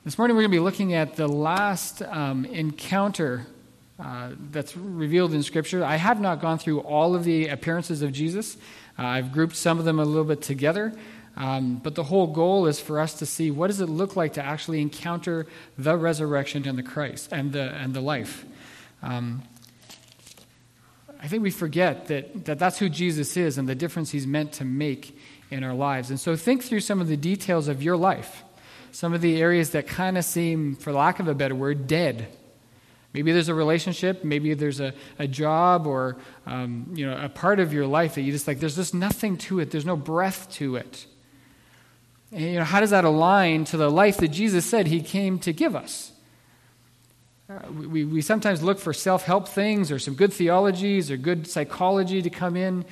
This morning we're going to be looking at the last encounter that's revealed in Scripture. I have not gone through all of the appearances of Jesus. I've grouped some of them a little bit together. But the whole goal is for us to see what does it look like to actually encounter the resurrection and the Christ and the life. I think we forget that that's who Jesus is and the difference he's meant to make in our lives. And so think through some of the details of your life. Some of the areas that kind of seem, for lack of a better word, dead. Maybe there's a relationship, maybe there's a job or a part of your life that you just like, there's just nothing to it, there's no breath to it. And how does that align to the life that Jesus said he came to give us? We sometimes look for self-help things or some good theologies or good psychology to come in,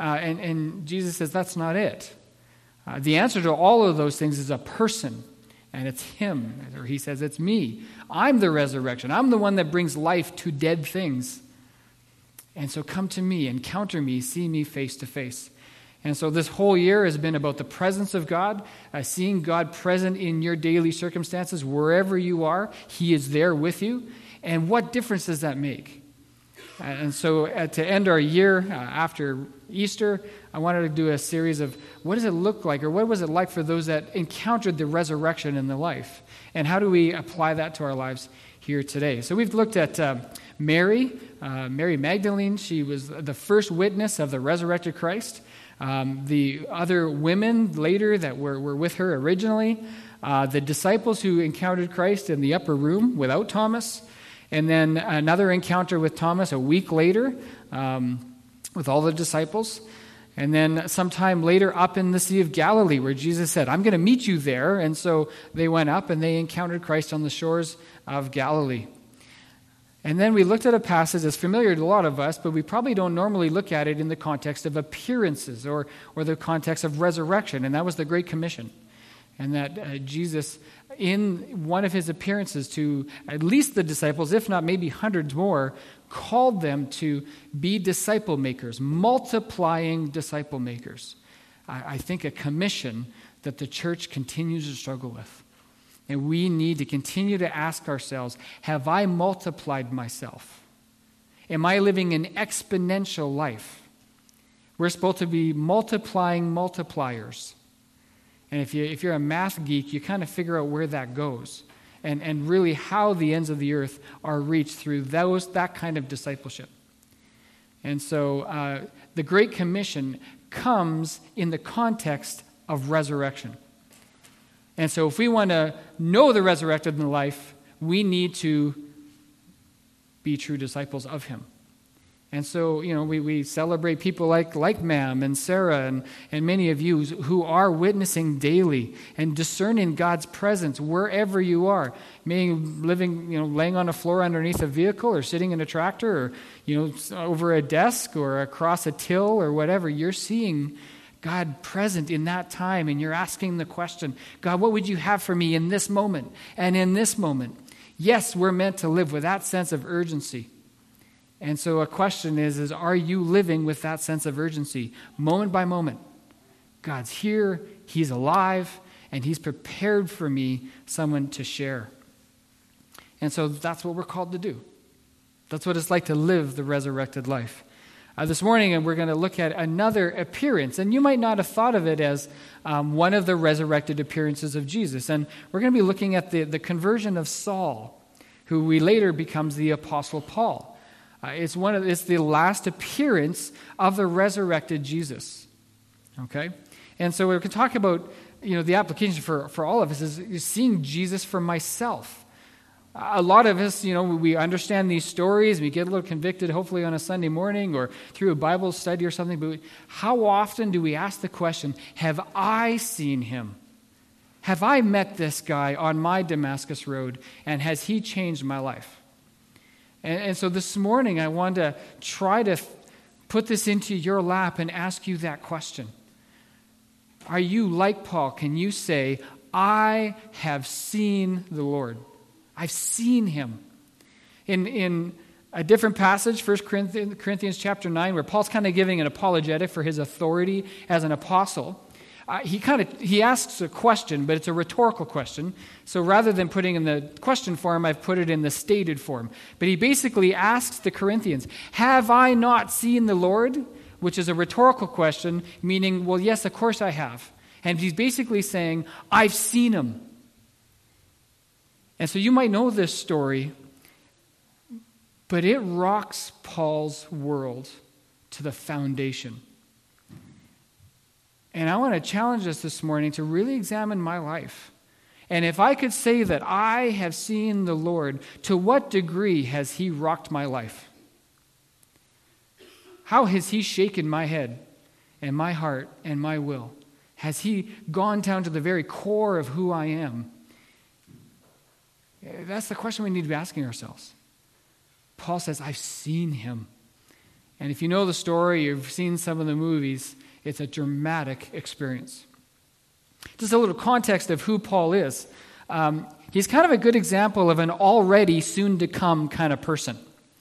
and Jesus says that's not it. The answer to all of those things is a person. And it's him, or he says, it's me. I'm the resurrection. I'm the one that brings life to dead things. And so come to me, encounter me, see me face to face. And so this whole year has been about the presence of God, seeing God present in your daily circumstances, wherever you are. He is there with you. And what difference does that make? And so to end our year after Easter, I wanted to do a series of what does it look like, or what was it like for those that encountered the resurrection in their life? And how do we apply that to our lives here today? So we've looked at Mary Magdalene. She was the first witness of the resurrected Christ. The other women later that were with her originally. The disciples who encountered Christ in the upper room without Thomas. And then another encounter with Thomas a week later with all the disciples. And then sometime later up in the Sea of Galilee where Jesus said, I'm going to meet you there. And so they went up and they encountered Christ on the shores of Galilee. And then we looked at a passage that's familiar to a lot of us, but we probably don't normally look at it in the context of appearances or the context of resurrection. And that was the Great Commission. And that Jesus, in one of his appearances to at least the disciples, if not maybe hundreds more, called them to be disciple makers, multiplying disciple makers. I think a commission that the church continues to struggle with. And we need to continue to ask ourselves, have I multiplied myself? Am I living an exponential life? We're supposed to be multiplying multipliers. And if you're a math geek, you kind of figure out where that goes and really how the ends of the earth are reached through that kind of discipleship. And so the Great Commission comes in the context of resurrection. And so if we want to know the resurrected in life, we need to be true disciples of him. And so, we celebrate people like Ma'am and Sarah and many of you who are witnessing daily and discerning God's presence wherever you are. Maybe living, laying on a floor underneath a vehicle or sitting in a tractor or, over a desk or across a till or whatever. You're seeing God present in that time and you're asking the question, God, what would you have for me in this moment and in this moment? Yes, we're meant to live with that sense of urgency. And so a question is are you living with that sense of urgency, moment by moment? God's here, he's alive, and he's prepared for me someone to share. And so that's what we're called to do. That's what it's like to live the resurrected life. This morning, we're going to look at another appearance, and you might not have thought of it as one of the resurrected appearances of Jesus. And we're going to be looking at the conversion of Saul, who later becomes the Apostle Paul. It's the last appearance of the resurrected Jesus. Okay? And so we're going to talk about, the application for all of us is seeing Jesus for myself. A lot of us, we understand these stories, we get a little convicted hopefully on a Sunday morning or through a Bible study or something, but how often do we ask the question, have I seen him? Have I met this guy on my Damascus road, and has he changed my life? And so this morning, I want to try to put this into your lap and ask you that question. Are you like Paul? Can you say, I have seen the Lord? I've seen him. In a different passage, 1 Corinthians chapter 9, where Paul's kind of giving an apologetic for his authority as an apostle, He asks a question, but it's a rhetorical question. So rather than putting in the question form, I've put it in the stated form. But he basically asks the Corinthians, have I not seen the Lord? Which is a rhetorical question, meaning, well, yes, of course I have. And he's basically saying, I've seen him. And so you might know this story, but it rocks Paul's world to the foundation. And I want to challenge us this morning to really examine my life. And if I could say that I have seen the Lord, to what degree has he rocked my life? How has he shaken my head and my heart and my will? Has he gone down to the very core of who I am? That's the question we need to be asking ourselves. Paul says, I've seen him. And if you know the story, you've seen some of the movies, it's a dramatic experience. Just a little context of who Paul is. He's kind of a good example of an already soon-to-come kind of person.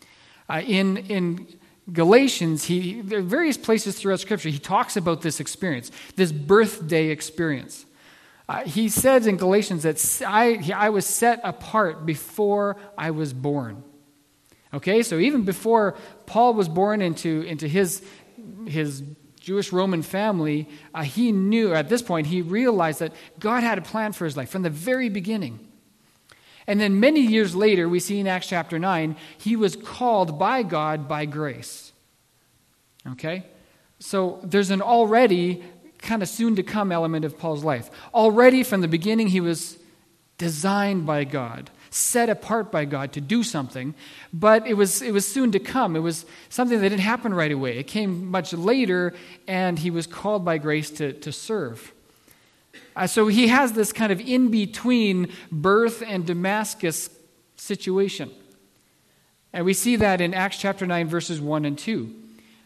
In Galatians, there are various places throughout Scripture, he talks about this experience, this birthday experience. He says in Galatians that I was set apart before I was born. Okay, so even before Paul was born into his Jewish Roman family, he knew, at this point, he realized that God had a plan for his life from the very beginning. And then many years later, we see in Acts chapter 9, he was called by God by grace. Okay? So there's an already kind of soon-to-come element of Paul's life. Already from the beginning, he was designed by God, set apart by God to do something, but it was soon to come. It was something that didn't happen right away. It came much later, and he was called by grace to serve. So he has this kind of in-between birth and Damascus situation. And we see that in Acts chapter 9, verses 1 and 2.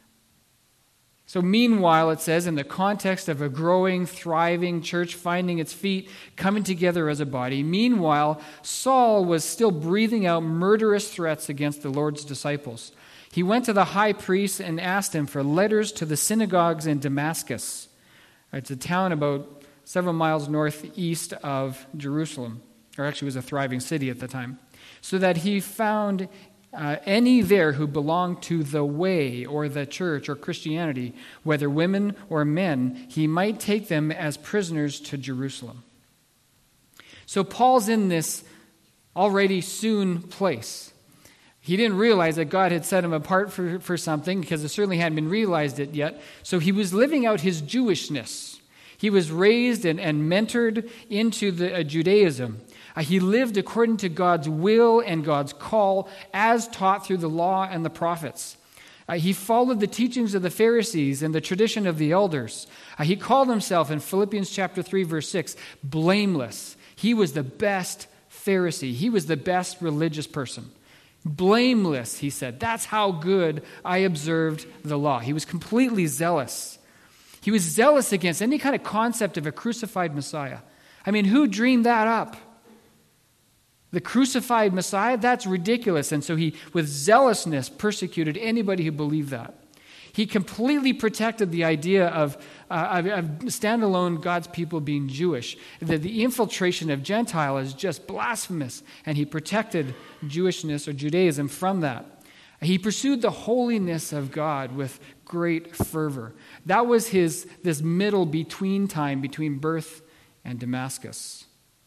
So meanwhile, it says, in the context of a growing, thriving church finding its feet, coming together as a body, meanwhile, Saul was still breathing out murderous threats against the Lord's disciples. He went to the high priest and asked him for letters to the synagogues in Damascus. It's a town about several miles northeast of Jerusalem, or actually it was a thriving city at the time, so that he found any there who belonged to the way or the church or Christianity, whether women or men, he might take them as prisoners to Jerusalem. So Paul's in this already soon place. He didn't realize that God had set him apart for something, because it certainly hadn't been realized it yet. So he was living out his Jewishness. He was raised and mentored into Judaism. He lived according to God's will and God's call as taught through the law and the prophets. He followed the teachings of the Pharisees and the tradition of the elders. He called himself in Philippians chapter 3, verse 6, blameless. He was the best Pharisee. He was the best religious person. Blameless, he said. That's how good I observed the law. He was completely zealous. He was zealous against any kind of concept of a crucified Messiah. I mean, who dreamed that up? The crucified Messiah? That's ridiculous. And so he, with zealousness, persecuted anybody who believed that. He completely protected the idea of standalone God's people being Jewish. The infiltration of Gentile is just blasphemous, and he protected Jewishness or Judaism from that. He pursued the holiness of God with great fervor. That was this middle between time between birth and Damascus.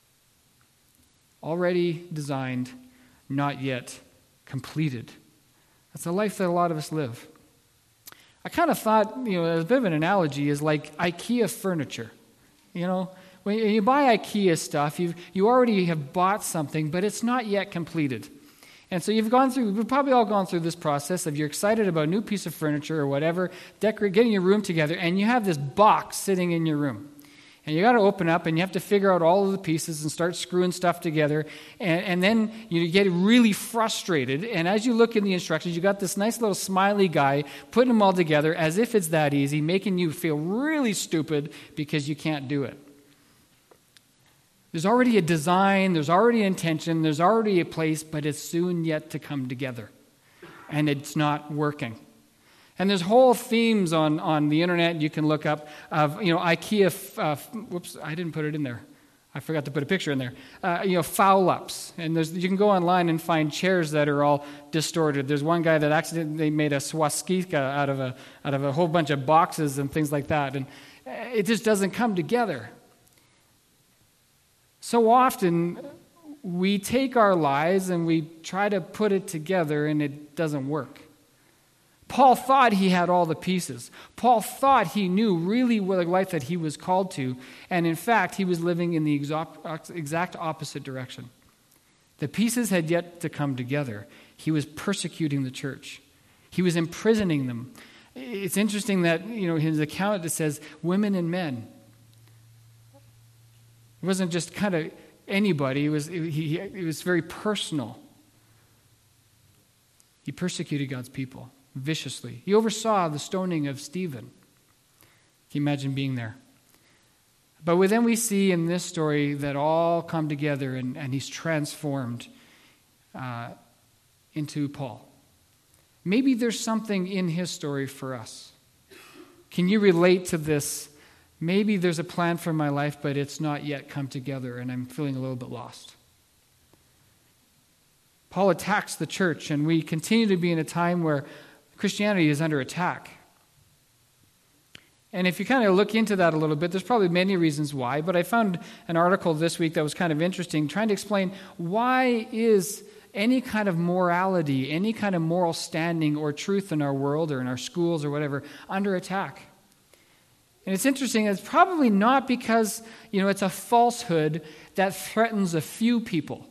Already designed, not yet completed. That's the life that a lot of us live. I kind of thought, as a bit of an analogy, is like IKEA furniture. When you buy IKEA stuff, you already have bought something, but it's not yet completed. And so we've probably all gone through this process of you're excited about a new piece of furniture or whatever, getting your room together, and you have this box sitting in your room. And you got to open up, and you have to figure out all of the pieces and start screwing stuff together. And then you get really frustrated. And as you look in the instructions, you got this nice little smiley guy putting them all together as if it's that easy, making you feel really stupid because you can't do it. There's already a design, there's already an intention, there's already a place, but it's soon yet to come together. And it's not working. And there's whole themes on the internet you can look up of, IKEA, whoops, I didn't put it in there. I forgot to put a picture in there. Foul ups. And you can go online and find chairs that are all distorted. There's one guy that accidentally made a swastika out of a whole bunch of boxes and things like that. And it just doesn't come together. So often we take our lives and we try to put it together and it doesn't work. Paul thought he had all the pieces. Paul thought he knew really what the life that he was called to, and in fact, he was living in the exact opposite direction. The pieces had yet to come together. He was persecuting the church. He was imprisoning them. It's interesting that, his account, it says women and men. It wasn't just kind of anybody. It was very personal. He persecuted God's people viciously. He oversaw the stoning of Stephen. Can you imagine being there? But then we see in this story that all come together and he's transformed into Paul. Maybe there's something in his story for us. Can you relate to this? Maybe there's a plan for my life, but it's not yet come together and I'm feeling a little bit lost. Paul attacks the church, and we continue to be in a time where Christianity is under attack. And if you kind of look into that a little bit, there's probably many reasons why, but I found an article this week that was kind of interesting, trying to explain why is any kind of morality, any kind of moral standing or truth in our world or in our schools or whatever under attack. And it's interesting, it's probably not because, it's a falsehood that threatens a few people.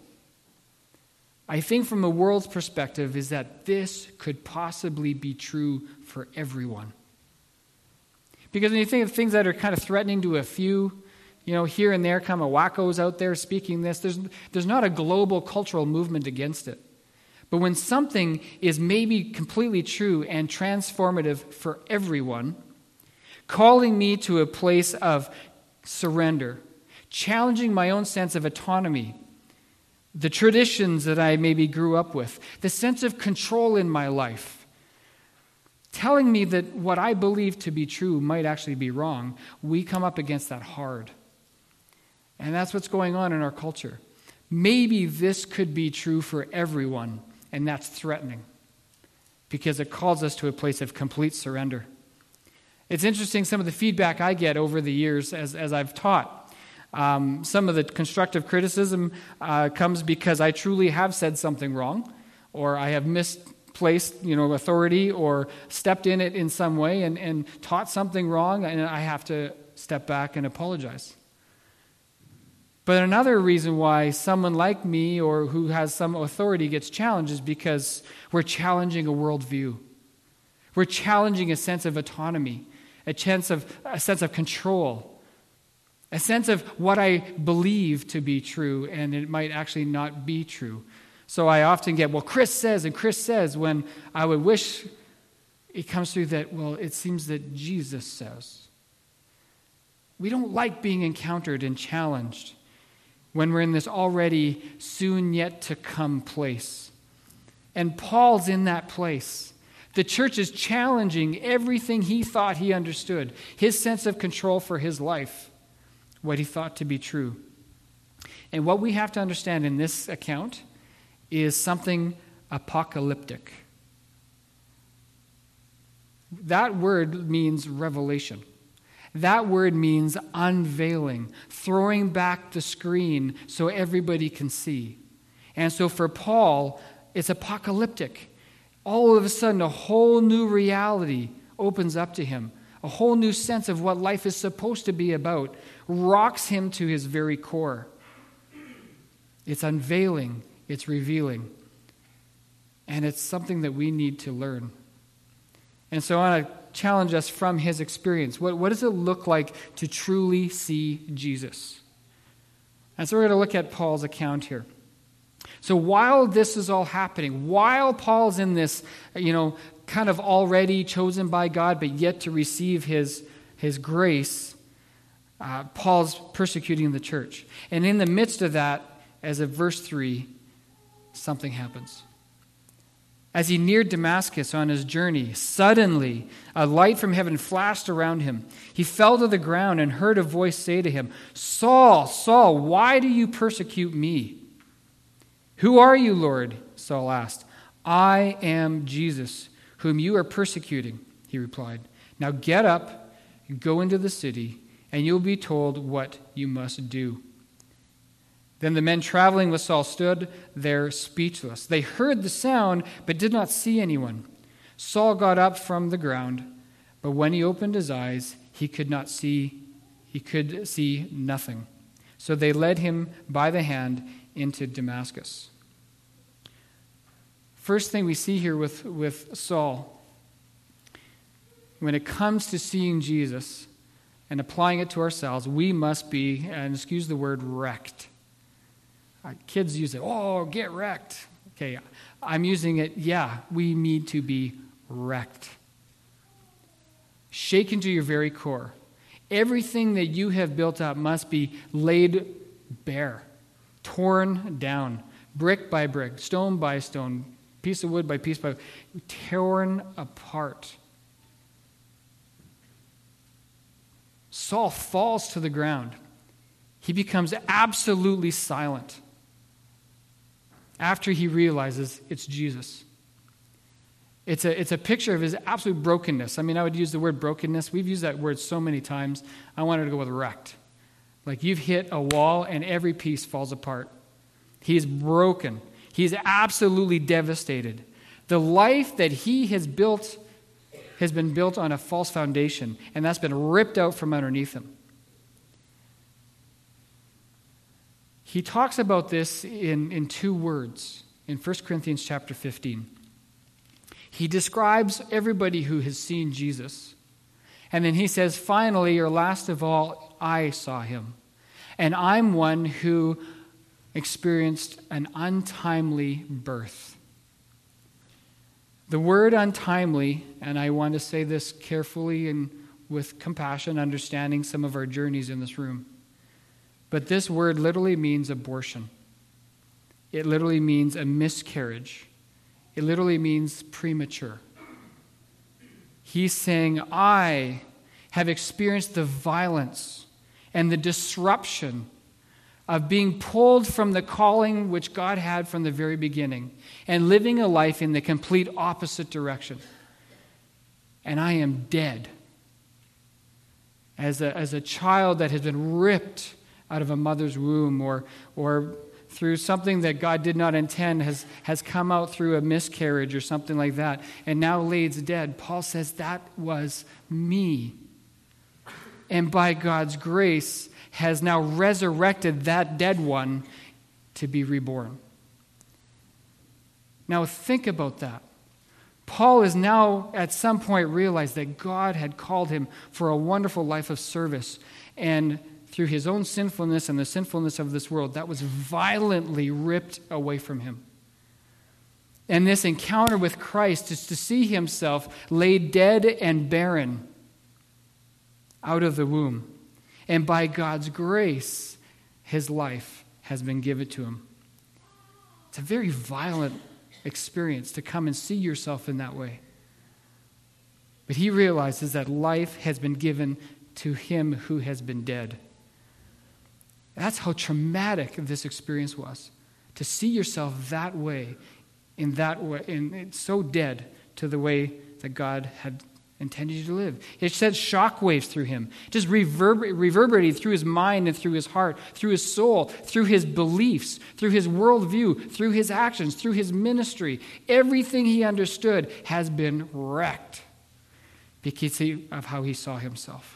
I think from the world's perspective is that this could possibly be true for everyone. Because when you think of things that are kind of threatening to a few, here and there come a wackos out there speaking this, there's not a global cultural movement against it. But when something is maybe completely true and transformative for everyone, calling me to a place of surrender, challenging my own sense of autonomy, the traditions that I maybe grew up with, the sense of control in my life, telling me that what I believe to be true might actually be wrong, we come up against that hard. And that's what's going on in our culture. Maybe this could be true for everyone, and that's threatening because it calls us to a place of complete surrender. It's interesting, some of the feedback I get over the years as I've taught. Some of the constructive criticism comes because I truly have said something wrong, or I have misplaced, authority, or stepped in it in some way and taught something wrong, and I have to step back and apologize. But another reason why someone like me or who has some authority gets challenged is because we're challenging a worldview. We're challenging a sense of autonomy, a sense of control. A sense of what I believe to be true, and it might actually not be true. So I often get, Chris says, when I would wish it comes through that, it seems that Jesus says. We don't like being encountered and challenged when we're in this already soon yet to come place. And Paul's in that place. The church is challenging everything he thought he understood, his sense of control for his life, what he thought to be true. And what we have to understand in this account is something apocalyptic. That word means revelation. That word means unveiling, throwing back the screen so everybody can see. And so for Paul, it's apocalyptic. All of a sudden, a whole new reality opens up to him. A whole new sense of what life is supposed to be about rocks him to his very core. It's unveiling, it's revealing. And it's something that we need to learn. And so I want to challenge us from his experience. What does it look like to truly see Jesus? And so we're going to look at Paul's account here. So while this is all happening, while Paul's in this, kind of already chosen by God, but yet to receive his grace, Paul's persecuting the church. And in the midst of that, as of verse 3, something happens. As he neared Damascus on his journey, suddenly a light from heaven flashed around him. He fell to the ground and heard a voice say to him, "Saul, Saul, why do you persecute me?" "Who are you, Lord?" Saul asked. "I am Jesus, whom you are persecuting," he replied. "Now get up and go into the city, and you'll be told what you must do." Then the men traveling with Saul stood there speechless. They heard the sound, but did not see anyone. Saul got up from the ground, but when he opened his eyes, he could see nothing. So they led him by the hand into Damascus. First thing we see here with Saul, when it comes to seeing Jesus and applying it to ourselves, we must be, and excuse the word, wrecked. Kids use it, "Oh, get wrecked." Okay, I'm using it, we need to be wrecked. Shaken to your very core. Everything that you have built up must be laid bare, torn down, brick by brick, stone by stone, piece of wood by piece by torn apart. Saul falls to the ground. He becomes absolutely silent after he realizes it's Jesus. It's a picture of his absolute brokenness. I mean, I would use the word brokenness. We've used that word so many times. I wanted to go with wrecked. Like you've hit a wall and every piece falls apart. He's broken. He's absolutely devastated. The life that he has built has been built on a false foundation, and that's been ripped out from underneath him. He talks about this in two words in 1 Corinthians chapter 15. He describes everybody who has seen Jesus. And then he says, finally, or last of all, I saw him. And I'm one who experienced an untimely birth. The word untimely, and I want to say this carefully and with compassion, understanding some of our journeys in this room. But this word literally means abortion. It literally means a miscarriage. It literally means premature. He's saying, I have experienced the violence and the disruption of being pulled from the calling which God had from the very beginning and living a life in the complete opposite direction. And I am dead. As a child that has been ripped out of a mother's womb or through something that God did not intend has come out through a miscarriage or something like that, and now lays dead. Paul says that was me. And by God's grace has now resurrected that dead one to be reborn. Now think about that. Paul has now at some point realized that God had called him for a wonderful life of service, and through his own sinfulness and the sinfulness of this world, that was violently ripped away from him. And this encounter with Christ is to see himself laid dead and barren out of the womb. And by God's grace, his life has been given to him. It's a very violent experience to come and see yourself in that way. But he realizes that life has been given to him who has been dead. That's how traumatic this experience was. To see yourself that way, and it's so dead to the way that God had intended you to live. It sent shockwaves through him, just reverberated through his mind and through his heart, through his soul, through his beliefs, through his worldview, through his actions, through his ministry. Everything he understood has been wrecked because of how he saw himself.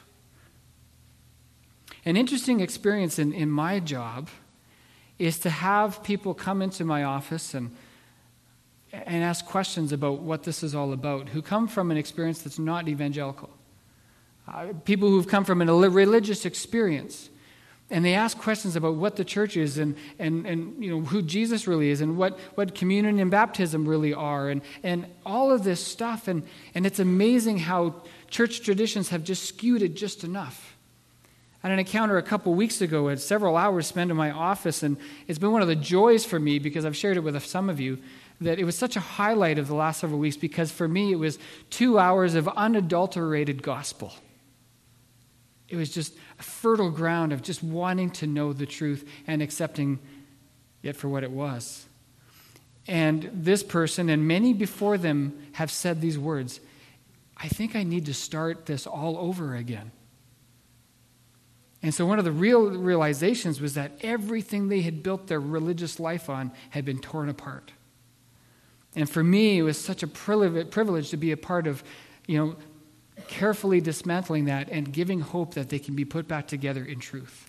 An interesting experience in my job is to have people come into my office and ask questions about what this is all about, who come from an experience that's not evangelical. People who've come from a religious experience. And they ask questions about what the church is and who Jesus really is and what communion and baptism really are and all of this stuff. And it's amazing how church traditions have just skewed it just enough. I had an encounter a couple weeks ago. I had several hours spent in my office, and it's been one of the joys for me because I've shared it with some of you. that it was such a highlight of the last several weeks because for me it was 2 hours of unadulterated gospel. It was just a fertile ground of just wanting to know the truth and accepting it for what it was. And this person and many before them have said these words, I think I need to start this all over again. And so one of the real realizations was that everything they had built their religious life on had been torn apart. And for me, it was such a privilege to be a part of, carefully dismantling that and giving hope that they can be put back together in truth.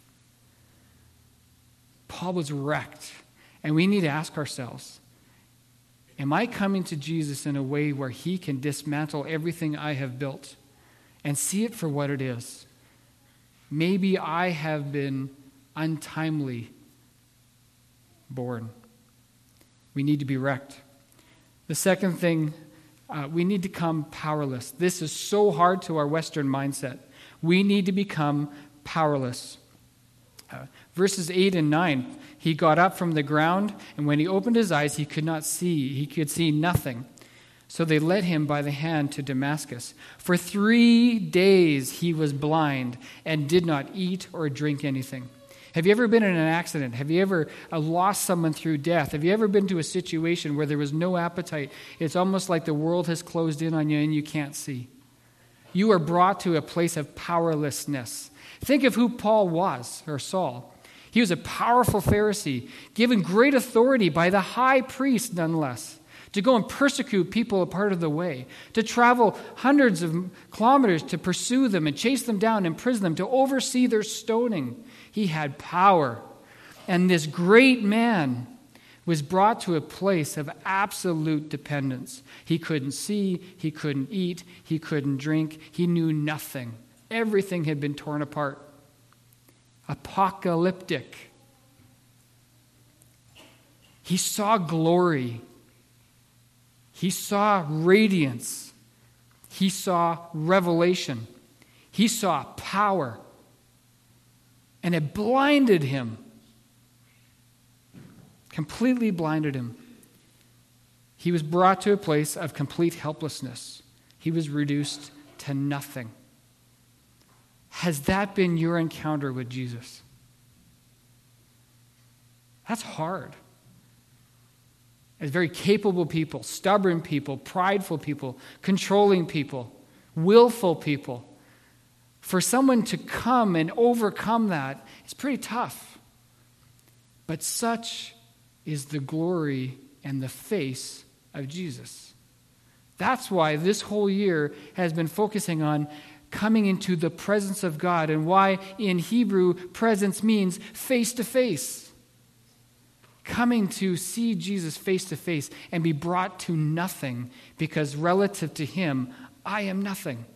Paul was wrecked, and we need to ask ourselves, am I coming to Jesus in a way where he can dismantle everything I have built and see it for what it is? Maybe I have been untimely born. We need to be wrecked. The second thing, we need to become powerless. This is so hard to our Western mindset. We need to become powerless. Verses 8 and 9, he got up from the ground, and when he opened his eyes, he could not see. He could see nothing. So they led him by the hand to Damascus. For 3 days he was blind and did not eat or drink anything. Have you ever been in an accident? Have you ever lost someone through death? Have you ever been to a situation where there was no appetite? It's almost like the world has closed in on you and you can't see. You are brought to a place of powerlessness. Think of who Paul was, or Saul. He was a powerful Pharisee, given great authority by the high priest nonetheless, to go and persecute people a part of the way, to travel hundreds of kilometers to pursue them and chase them down, imprison them, to oversee their stoning. He had power. And this great man was brought to a place of absolute dependence. He couldn't see, he couldn't eat, he couldn't drink, he knew nothing. Everything had been torn apart. Apocalyptic. He saw glory. He saw radiance. He saw revelation. He saw power. And it blinded him. Completely blinded him. He was brought to a place of complete helplessness. He was reduced to nothing. Has that been your encounter with Jesus? That's hard. As very capable people, stubborn people, prideful people, controlling people, willful people, for someone to come and overcome that, it's pretty tough. But such is the glory and the face of Jesus. That's why this whole year has been focusing on coming into the presence of God, and why in Hebrew presence means face to face. Coming to see Jesus face to face and be brought to nothing, because relative to him, I am nothing.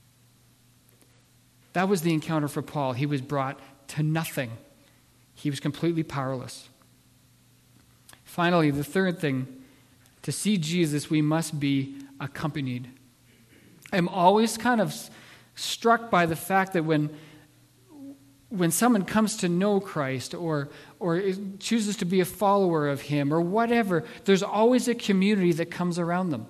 That was the encounter for Paul. He was brought to nothing. He was completely powerless. Finally, the third thing, to see Jesus, we must be accompanied. I'm always kind of struck by the fact that when someone comes to know Christ or chooses to be a follower of him or whatever, there's always a community that comes around them.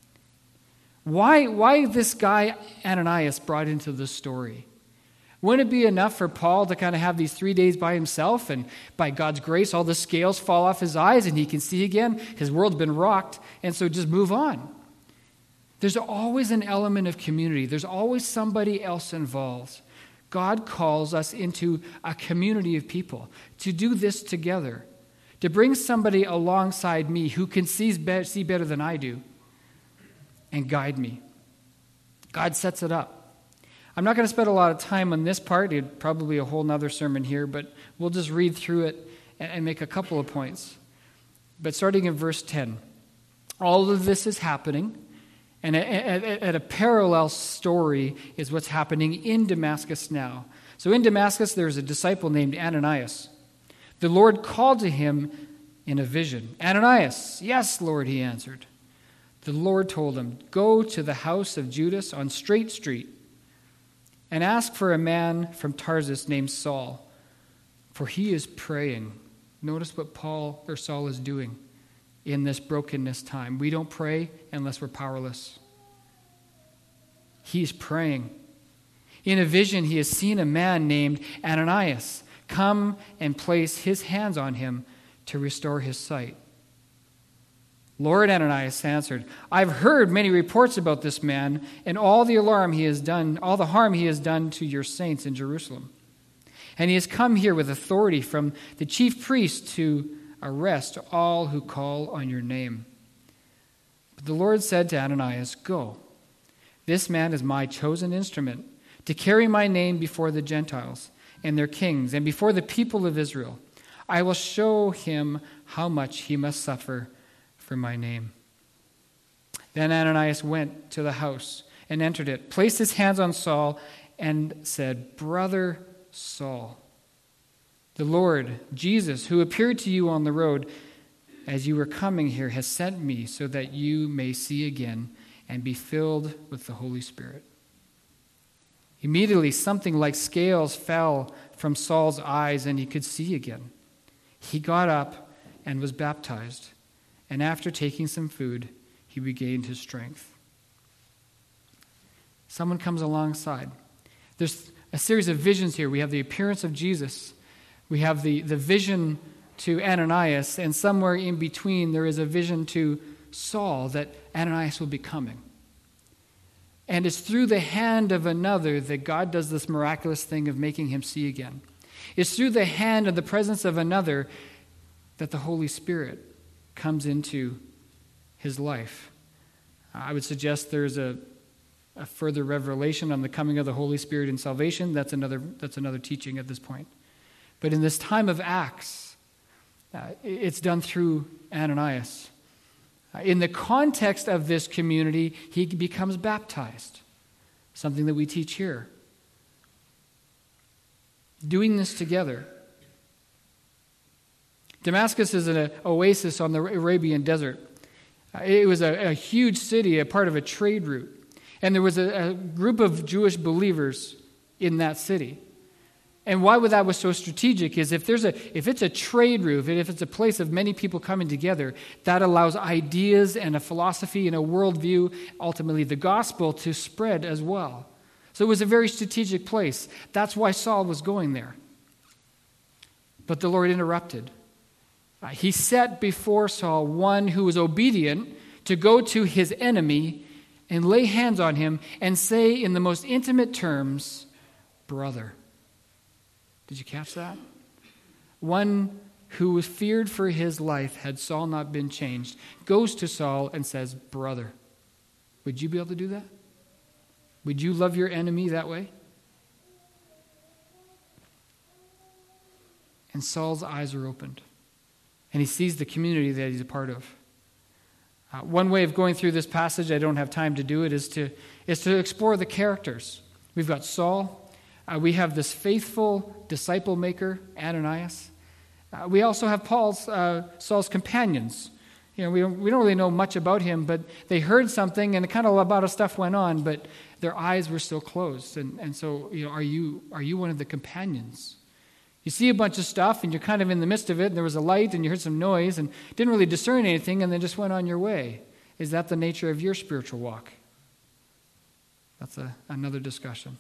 Why this guy Ananias brought into the story? Wouldn't it be enough for Paul to kind of have these 3 days by himself, and by God's grace all the scales fall off his eyes and he can see again? His world's been rocked, and so just move on. There's always an element of community. There's always somebody else involved. God calls us into a community of people to do this together, to bring somebody alongside me who can see better than I do and guide me. God sets it up. I'm not going to spend a lot of time on this part. It'd probably be a whole nother sermon here, but we'll just read through it and make a couple of points. But starting in verse 10, all of this is happening. And at a parallel story is what's happening in Damascus now. So in Damascus, there's a disciple named Ananias. The Lord called to him in a vision. Ananias, yes, Lord, he answered. The Lord told him, go to the house of Judas on Straight Street and ask for a man from Tarsus named Saul, for he is praying. Notice what Saul is doing. in this brokenness time. We don't pray unless we're powerless. He's praying. In a vision, he has seen a man named Ananias come and place his hands on him to restore his sight. Lord, Ananias answered, I've heard many reports about this man and all the harm he has done to your saints in Jerusalem. And he has come here with authority from the chief priest to arrest all who call on your name. But the Lord said to Ananias, Go. This man is my chosen instrument to carry my name before the Gentiles and their kings and before the people of Israel. I will show him how much he must suffer for my name. Then Ananias went to the house and entered it, placed his hands on Saul, and said, Brother Saul, the Lord Jesus, who appeared to you on the road as you were coming here, has sent me so that you may see again and be filled with the Holy Spirit. Immediately, something like scales fell from Saul's eyes, and he could see again. He got up and was baptized, and after taking some food, he regained his strength. Someone comes alongside. There's a series of visions here. We have the appearance of Jesus. We have the vision to Ananias, and somewhere in between there is a vision to Saul that Ananias will be coming. And it's through the hand of another that God does this miraculous thing of making him see again. It's through the hand and the presence of another that the Holy Spirit comes into his life. I would suggest there's a further revelation on the coming of the Holy Spirit in salvation. That's another teaching at this point. But in this time of Acts, it's done through Ananias. In the context of this community, he becomes baptized, something that we teach here. Doing this together. Damascus is an oasis on the Arabian desert. It was a huge city, a part of a trade route. And there was a group of Jewish believers in that city. And why that was so strategic is if it's a trade route, and if it's a place of many people coming together, that allows ideas and a philosophy and a worldview, ultimately the gospel, to spread as well. So it was a very strategic place. That's why Saul was going there. But the Lord interrupted. He set before Saul one who was obedient to go to his enemy and lay hands on him and say in the most intimate terms, brother. Did you catch that? One who was feared for his life had Saul not been changed, goes to Saul and says, brother. Would you be able to do that? Would you love your enemy that way? And Saul's eyes are opened. And he sees the community that he's a part of. One way of going through this passage, I don't have time to do it, is to explore the characters. We've got Saul. We have this faithful disciple maker, Ananias. We also have Saul's companions. You know, we don't really know much about him, but they heard something, and kind of a lot of stuff went on, but their eyes were still closed. And so, you know, are you one of the companions? You see a bunch of stuff, and you're kind of in the midst of it, and there was a light, and you heard some noise, and didn't really discern anything, and then just went on your way. Is that the nature of your spiritual walk? That's another discussion.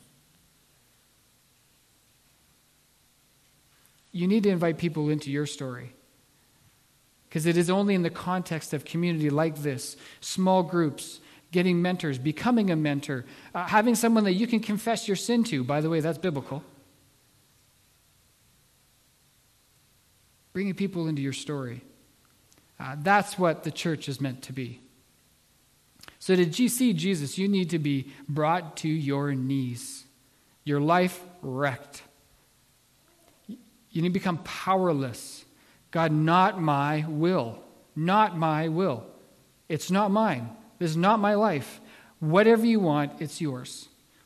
You need to invite people into your story. Because it is only in the context of community like this, small groups, getting mentors, becoming a mentor, having someone that you can confess your sin to. By the way, that's biblical. Bringing people into your story. That's what the church is meant to be. So to see Jesus, you need to be brought to your knees. Your life wrecked. You need to become powerless. God, not my will. Not my will. It's not mine. This is not my life. Whatever you want, it's yours.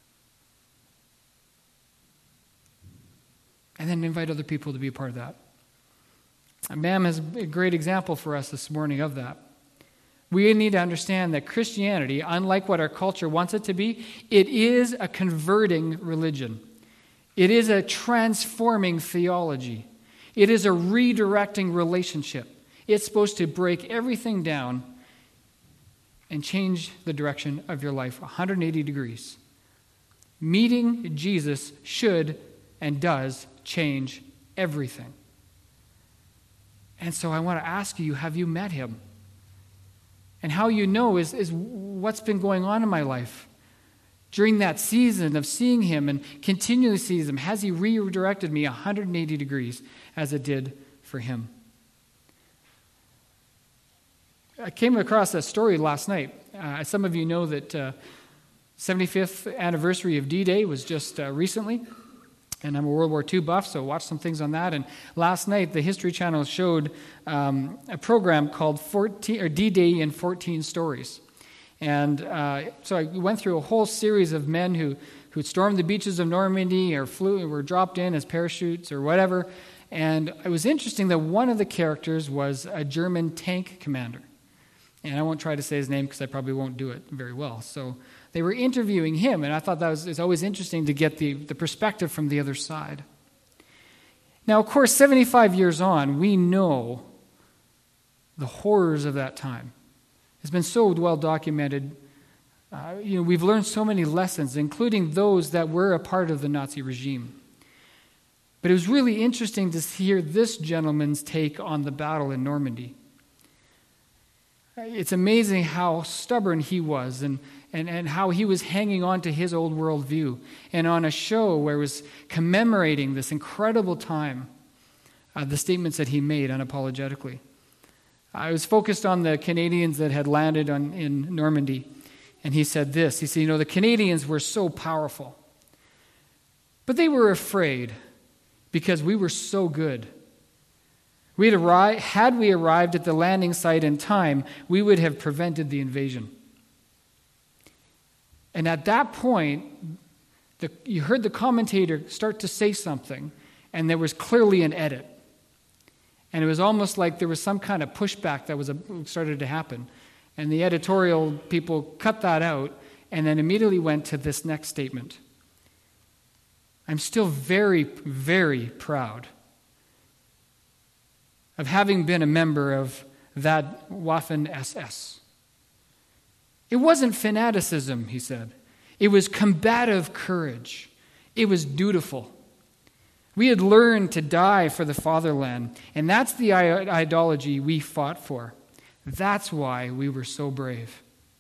And then invite other people to be a part of that. Ma'am has a great example for us this morning of that. We need to understand that Christianity, unlike what our culture wants it to be, it is a converting religion. It is a transforming theology. It is a redirecting relationship. It's supposed to break everything down and change the direction of your life 180 degrees. Meeting Jesus should and does change everything. And so I want to ask you, have you met him? And how you know is what's been going on in my life. During that season of seeing him and continually sees him, has he redirected me 180 degrees as it did for him? I came across a story last night. Some of you know that 75th anniversary of D-Day was just recently. And I'm a World War II buff, so watched some things on that. And last night, the History Channel showed a program called D-Day in 14 Stories. And so I went through a whole series of men who stormed the beaches of Normandy or were dropped in as parachutes or whatever. And it was interesting that one of the characters was a German tank commander. And I won't try to say his name because I probably won't do it very well. So they were interviewing him, and I thought it's always interesting to get the perspective from the other side. Now, of course, 75 years on, we know the horrors of that time. It's been so well documented. We've learned so many lessons, including those that were a part of the Nazi regime. But it was really interesting to hear this gentleman's take on the battle in Normandy. It's amazing how stubborn he was and how he was hanging on to his old worldview. And on a show where it was commemorating this incredible time, the statements that he made unapologetically. I was focused on the Canadians that had landed in Normandy. And he said this. He said, the Canadians were so powerful. But they were afraid because we were so good. Had we arrived at the landing site in time, we would have prevented the invasion. And at that point, you heard the commentator start to say something, and there was clearly an edit. And it was almost like there was some kind of pushback that started to happen. And the editorial people cut that out, and then immediately went to this next statement. I'm still very, very proud of having been a member of that Waffen-SS. It wasn't fanaticism, he said. It was combative courage. It was dutiful. We had learned to die for the fatherland, and that's the ideology we fought for. That's why we were so brave.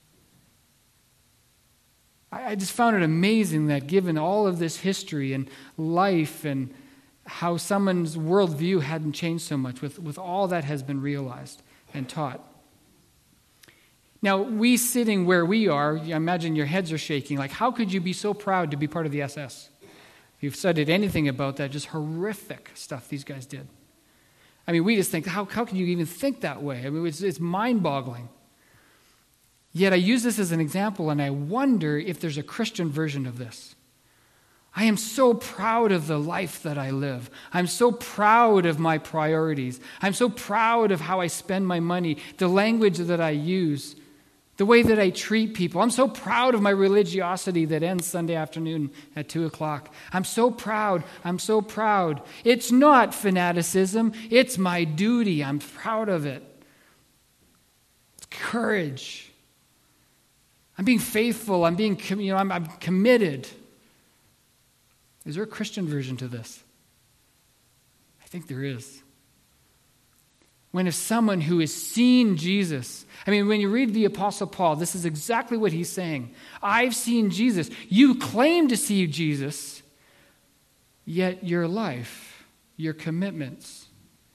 I just found it amazing that given all of this history and life and how someone's worldview hadn't changed so much with all that has been realized and taught. Now, we sitting where we are, I imagine your heads are shaking. Like, how could you be so proud to be part of the SS? If you've studied anything about that, just horrific stuff these guys did. I mean, we just think, how can you even think that way? I mean, it's mind-boggling. Yet I use this as an example, and I wonder if there's a Christian version of this. I am so proud of the life that I live. I'm so proud of my priorities. I'm so proud of how I spend my money, the language that I use, the way that I treat people. I'm so proud of my religiosity that ends Sunday afternoon at 2 o'clock. I'm so proud. I'm so proud. It's not fanaticism. It's my duty. I'm proud of it. It's courage. I'm being faithful. I'm committed. Is there a Christian version to this? I think there is. When if someone who has seen Jesus, when you read the Apostle Paul, this is exactly what he's saying. I've seen Jesus. You claim to see Jesus, yet your life, your commitments,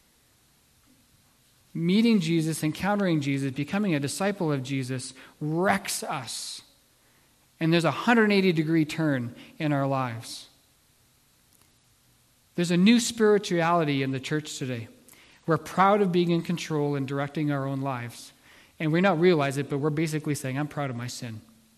meeting Jesus, encountering Jesus, becoming a disciple of Jesus wrecks us. And there's a 180-degree turn in our lives. There's a new spirituality in the church today. We're proud of being in control and directing our own lives. And we not realize it, but we're basically saying, I'm proud of my sin.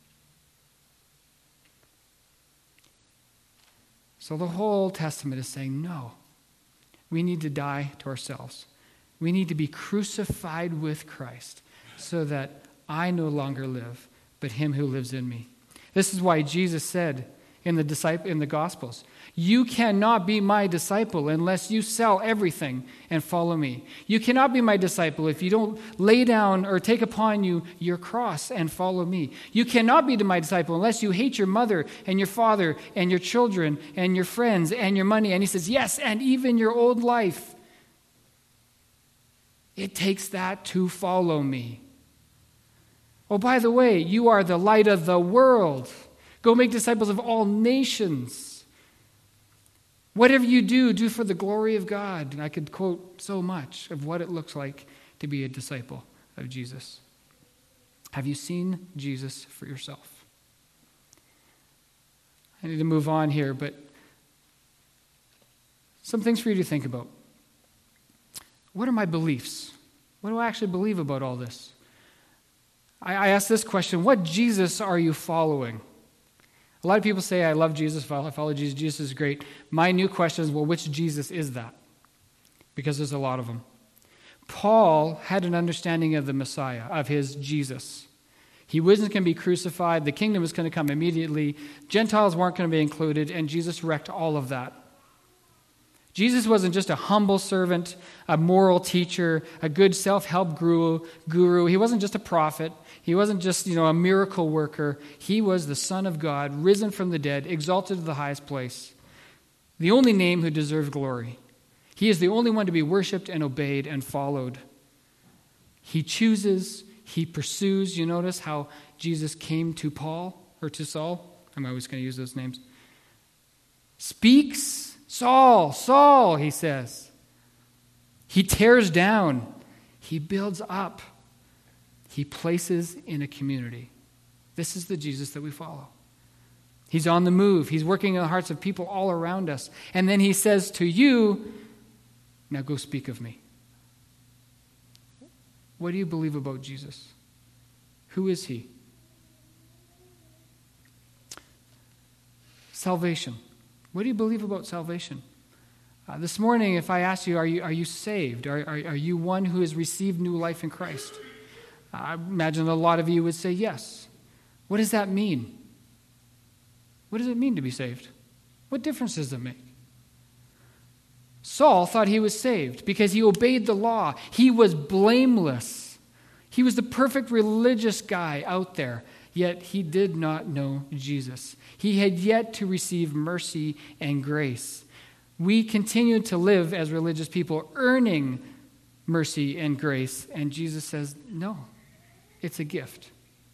So the whole Testament is saying, no. We need to die to ourselves. We need to be crucified with Christ so that I no longer live, but him who lives in me. This is why Jesus said in the Gospels. You cannot be my disciple unless you sell everything and follow me. You cannot be my disciple if you don't lay down or take upon you your cross and follow me. You cannot be my disciple unless you hate your mother and your father and your children and your friends and your money. And he says, yes, and even your old life. It takes that to follow me. Oh, by the way, you are the light of the world. Go make disciples of all nations. Whatever you do, do for the glory of God. And I could quote so much of what it looks like to be a disciple of Jesus. Have you seen Jesus for yourself? I need to move on here, but some things for you to think about. What are my beliefs? What do I actually believe about all this? I ask this question, what Jesus are you following? A lot of people say, I love Jesus, I follow Jesus, Jesus is great. My new question is, well, which Jesus is that? Because there's a lot of them. Paul had an understanding of the Messiah, of his Jesus. He wasn't going to be crucified, the kingdom was going to come immediately, Gentiles weren't going to be included, and Jesus wrecked all of that. Jesus wasn't just a humble servant, a moral teacher, a good self-help guru. He wasn't just a prophet. He wasn't just, a miracle worker. He was the Son of God, risen from the dead, exalted to the highest place. The only name who deserved glory. He is the only one to be worshipped and obeyed and followed. He chooses, he pursues. You notice how Jesus came to Paul, or to Saul? I'm always going to use those names. Speaks. Saul, Saul, he says. He tears down. He builds up. He places in a community. This is the Jesus that we follow. He's on the move. He's working in the hearts of people all around us. And then he says to you, now go speak of me. What do you believe about Jesus? Who is he? Salvation. What do you believe about salvation? This morning, if I ask you, are you saved? Are you one who has received new life in Christ? I imagine a lot of you would say yes. What does that mean? What does it mean to be saved? What difference does it make? Saul thought he was saved because he obeyed the law. He was blameless. He was the perfect religious guy out there. Yet he did not know Jesus. He had yet to receive mercy and grace. We continue to live as religious people, earning mercy and grace. And Jesus says, no, it's a gift.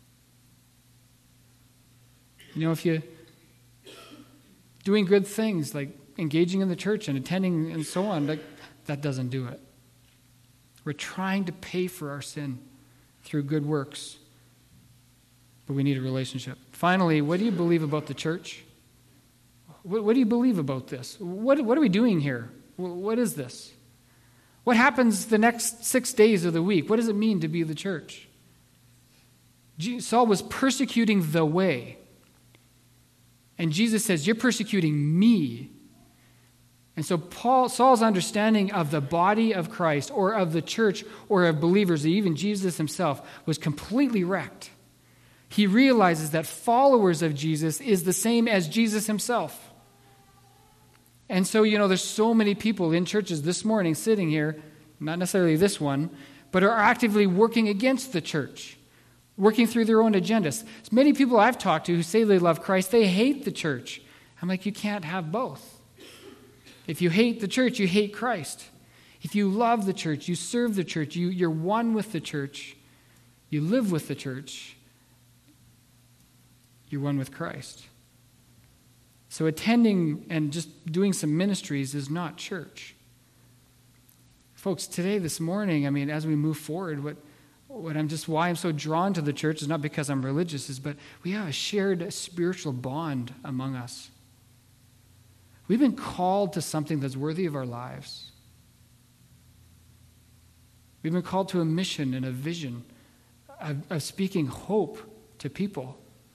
If you're doing good things like engaging in the church and attending and so on, that doesn't do it. We're trying to pay for our sin through good works. But we need a relationship. Finally, what do you believe about the church? What do you believe about this? What are we doing here? What is this? What happens the next 6 days of the week? What does it mean to be the church? Saul was persecuting the way. And Jesus says, you're persecuting me. And so Saul's understanding of the body of Christ or of the church or of believers, even Jesus himself, was completely wrecked. He realizes that followers of Jesus is the same as Jesus himself. And so, there's so many people in churches this morning sitting here, not necessarily this one, but are actively working against the church, working through their own agendas. Many people I've talked to who say they love Christ, they hate the church. I'm like, you can't have both. If you hate the church, you hate Christ. If you love the church, you serve the church, you're one with the church, you live with the church, you're one with Christ. So attending and just doing some ministries is not church. Folks, this morning, as we move forward, why I'm so drawn to the church is not because I'm religious, but we have a shared spiritual bond among us. We've been called to something that's worthy of our lives. We've been called to a mission and a vision of speaking hope to people.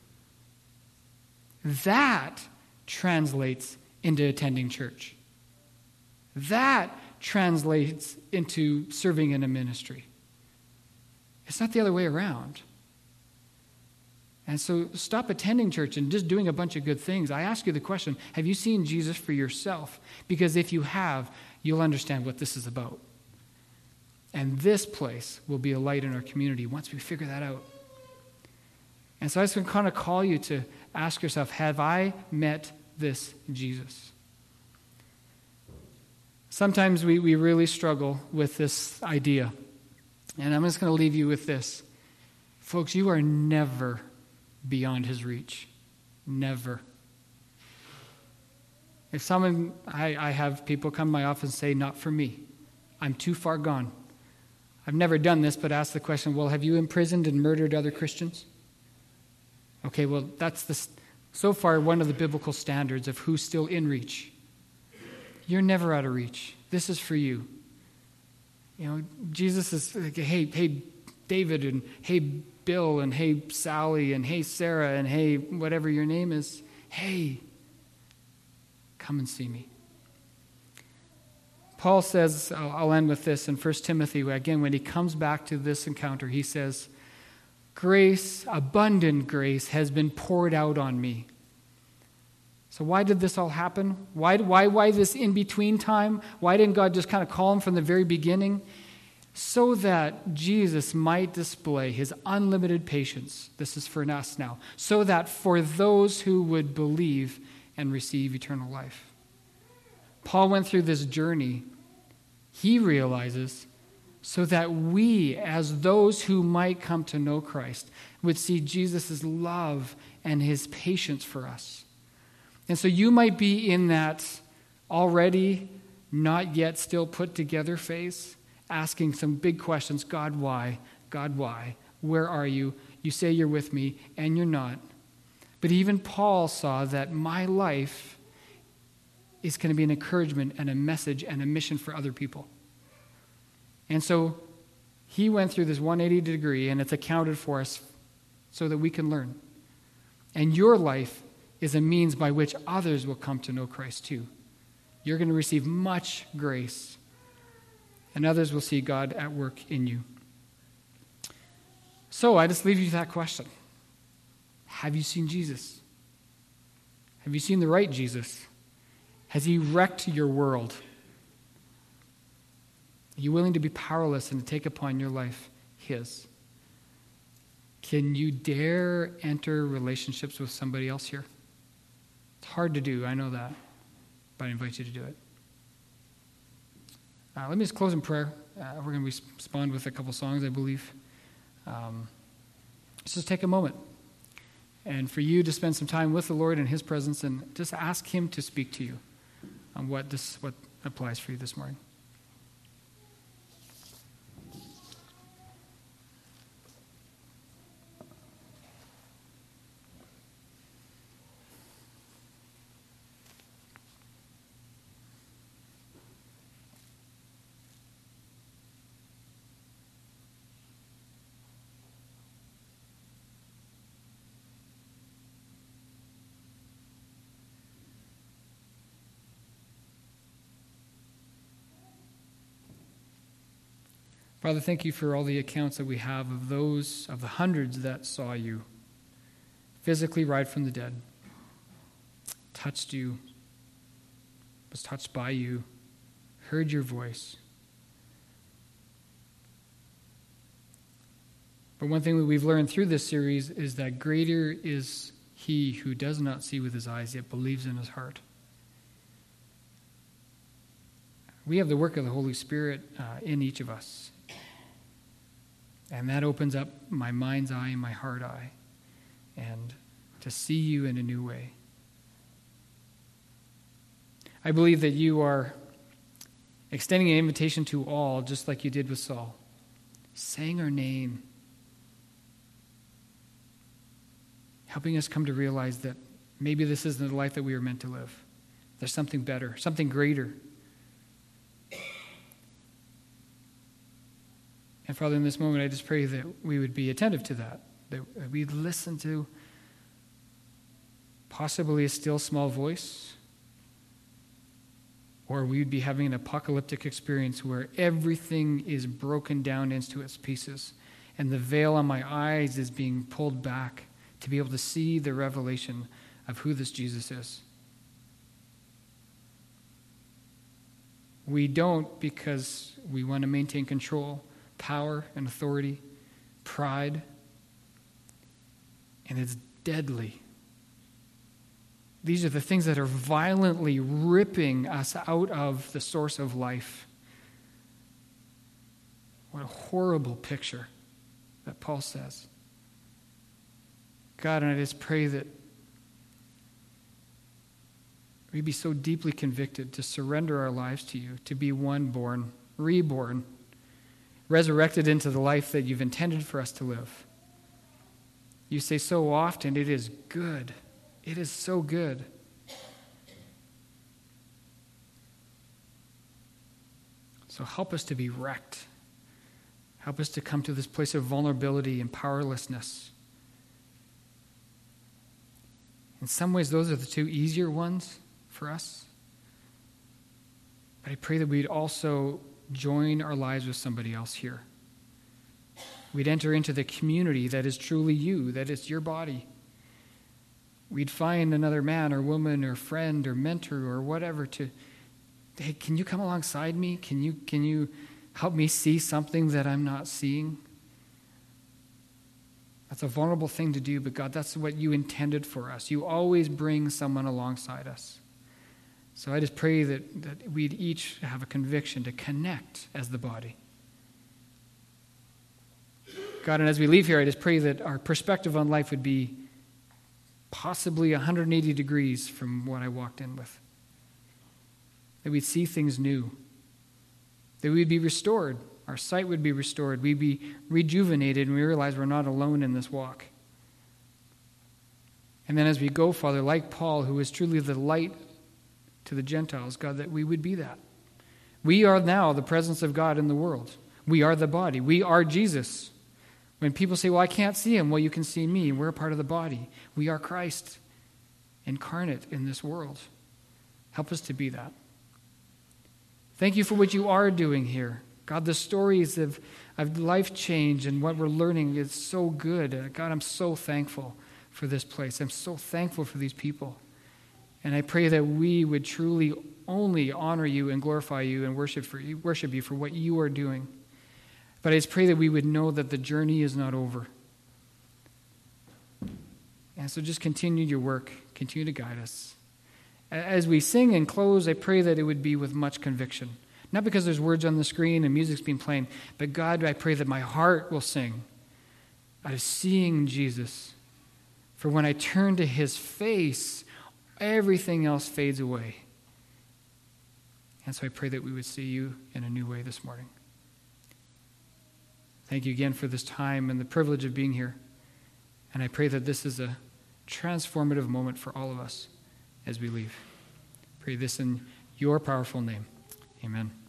That translates into attending church. That translates into serving in a ministry. It's not the other way around. And so stop attending church and just doing a bunch of good things. I ask you the question, have you seen Jesus for yourself? Because if you have, you'll understand what this is about. And this place will be a light in our community once we figure that out. And so I just want to kind of call you to ask yourself, have I met this Jesus? Sometimes we really struggle with this idea. And I'm just going to leave you with this. Folks, you are never beyond his reach. Never. If I have people come to my office and say, not for me. I'm too far gone. I've never done this, but ask the question, well, have you imprisoned and murdered other Christians? Okay, well, that's so far one of the biblical standards of who's still in reach. You're never out of reach. This is for you. You know, Jesus is like, hey, David, and hey, Bill, and hey, Sally, and hey, Sarah, and hey, whatever your name is. Hey, come and see me. Paul says, I'll end with this in 1 Timothy, again, when he comes back to this encounter, he says, grace, abundant grace, has been poured out on me. So why did this all happen? Why this in-between time? Why didn't God just kind of call him from the very beginning? So that Jesus might display his unlimited patience. This is for us now. So that for those who would believe and receive eternal life. Paul went through this journey, he realizes, so that we, as those who might come to know Christ, would see Jesus' love and his patience for us. And so you might be in that already not yet still put together phase, asking some big questions. God, why? God, why? Where are you? You say you're with me, and you're not. But even Paul saw that my life is going to be an encouragement and a message and a mission for other people. And so he went through this 180 degree, and it's accounted for us so that we can learn. And your life is a means by which others will come to know Christ too. You're going to receive much grace, and others will see God at work in you. So I just leave you with that question. Have you seen Jesus? Have you seen the right Jesus? Has he wrecked your world? Are you willing to be powerless and to take upon your life his? Can you dare enter relationships with somebody else here? It's hard to do, I know that, but I invite you to do it. Let me just close in prayer. We're going to respond with a couple songs, I believe. Let's just take a moment. And for you to spend some time with the Lord in his presence and just ask him to speak to you on what applies for you this morning. Father, thank you for all the accounts that we have of the hundreds that saw you physically rise from the dead, touched you, was touched by you, heard your voice. But one thing that we've learned through this series is that greater is he who does not see with his eyes, yet believes in his heart. We have the work of the Holy Spirit in each of us. And that opens up my mind's eye and my heart eye, and to see you in a new way. I believe that you are extending an invitation to all, just like you did with Saul, saying our name, helping us come to realize that maybe this isn't the life that we were meant to live. There's something better, something greater. And Father, in this moment, I just pray that we would be attentive to that we'd listen to possibly a still small voice, or we'd be having an apocalyptic experience where everything is broken down into its pieces, and the veil on my eyes is being pulled back to be able to see the revelation of who this Jesus is. We don't because we want to maintain control, power, and authority, pride, and it's deadly. These are the things that are violently ripping us out of the source of life. What a horrible picture that Paul says. God, and I just pray that we'd be so deeply convicted to surrender our lives to you, to be one born, reborn, resurrected into the life that you've intended for us to live. You say so often, it is good. It is so good. So help us to be wrecked. Help us to come to this place of vulnerability and powerlessness. In some ways, those are the two easier ones for us. But I pray that we'd also join our lives with somebody else here. We'd enter into the community that is truly you, that is your body. We'd find another man or woman or friend or mentor or whatever to, hey, can you come alongside me? Can you help me see something that I'm not seeing? That's a vulnerable thing to do, but God, that's what you intended for us. You always bring someone alongside us. So I just pray that we'd each have a conviction to connect as the body. God, and as we leave here, I just pray that our perspective on life would be possibly 180 degrees from what I walked in with. That we'd see things new. That we'd be restored. Our sight would be restored. We'd be rejuvenated, and we realize we're not alone in this walk. And then as we go, Father, like Paul, who is truly the light to the Gentiles, God, that we would be that. We are now the presence of God in the world. We are the body. We are Jesus. When people say, well, I can't see him, well, you can see me. We're a part of the body. We are Christ incarnate in this world. Help us to be that. Thank you for what you are doing here. God, the stories of life change and what we're learning is so good. God, I'm so thankful for this place. I'm so thankful for these people. And I pray that we would truly only honor you and glorify you and worship you for what you are doing. But I just pray that we would know that the journey is not over. And so just continue your work. Continue to guide us. As we sing and close, I pray that it would be with much conviction. Not because there's words on the screen and music's being played, but God, I pray that my heart will sing out of seeing Jesus. For when I turn to his face, everything else fades away. And so I pray that we would see you in a new way this morning. Thank you again for this time and the privilege of being here. And I pray that this is a transformative moment for all of us as we leave. Pray this in your powerful name. Amen.